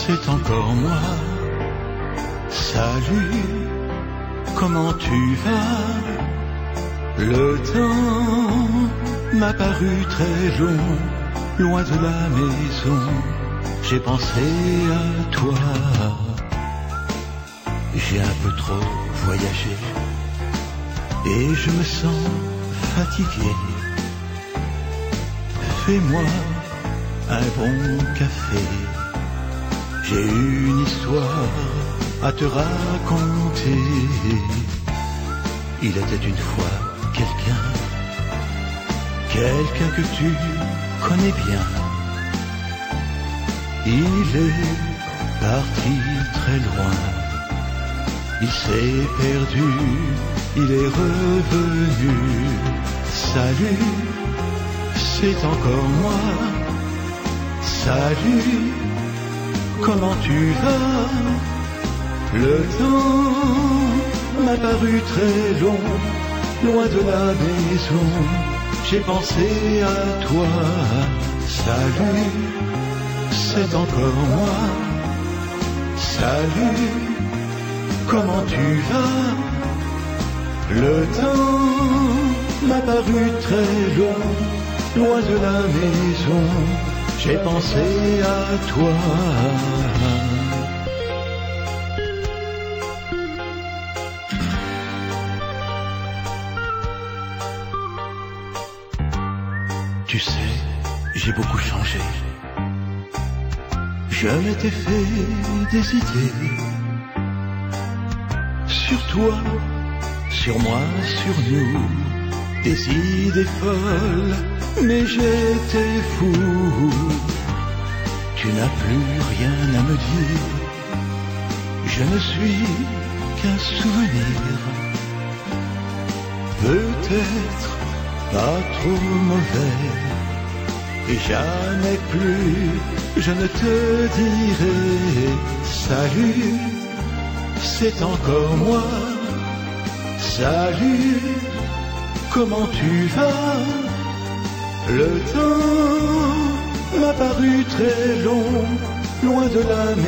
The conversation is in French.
c'est encore moi. Salut, comment tu vas? Le temps m'a paru très long, loin de la maison. J'ai pensé à toi. J'ai un peu trop voyagé et je me sens fatigué. Fais-moi un bon café. J'ai une histoire à te raconter. Il était une fois quelqu'un que tu connais bien. Il est parti très loin. Il s'est perdu, il est revenu. Salut, c'est encore moi. Salut, comment tu vas? Le temps m'a paru très long, loin de la maison. J'ai pensé à toi. Salut, c'est encore moi. Salut, comment tu vas? Le temps m'a paru très long, loin de la maison. J'ai pensé à toi. Tu sais, j'ai beaucoup changé. Je m'étais fait des idées sur toi, sur moi, sur nous, des idées folles, mais j'étais fou. Tu n'as plus rien à me dire, je ne suis qu'un souvenir. Peut-être pas trop mauvais, et jamais plus je ne te dirai salut, c'est encore moi. Salut, comment tu vas? Le temps m'a paru très long, loin de la maison.